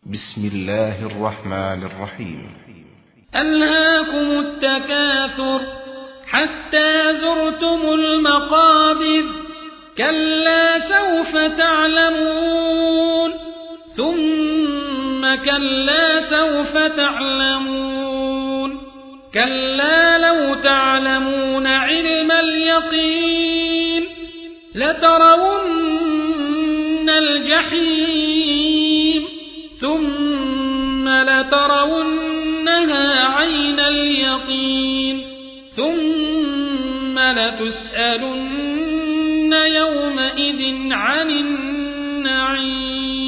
بسم الله الرحمن الرحيم. ألهاكم التكاثر حتى زرتم المقابر كلا سوف تعلمون ثم كلا سوف تعلمون كلا لو تعلمون علم اليقين لترون الجحيم ثم لترونها عين اليقين ثم لتسألن يومئذ عن النعيم.